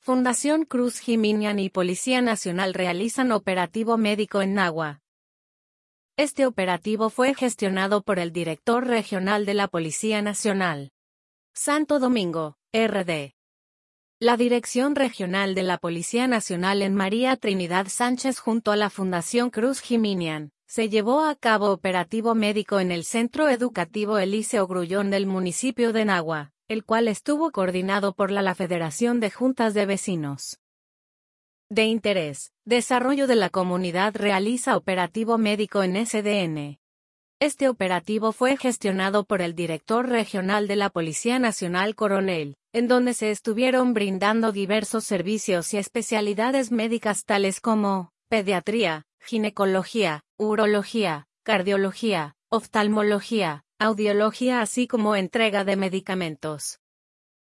Fundación Cruz Jiminian y Policía Nacional realizan operativo médico en Nagua. Este operativo fue gestionado por el director regional de la Policía Nacional. Santo Domingo, RD. La Dirección Regional de la Policía Nacional en María Trinidad Sánchez junto a la Fundación Cruz Jiminian, se llevó a cabo operativo médico en el Centro Educativo Eliseo Grullón del municipio de Nagua, el cual estuvo coordinado por la Federación de Juntas de Vecinos. De interés, Desarrollo de la Comunidad realiza operativo médico en SDN. Este operativo fue gestionado por el director regional de la Policía Nacional Coronel, en donde se estuvieron brindando diversos servicios y especialidades médicas tales como pediatría, ginecología, urología, cardiología, oftalmología, audiología así como entrega de medicamentos.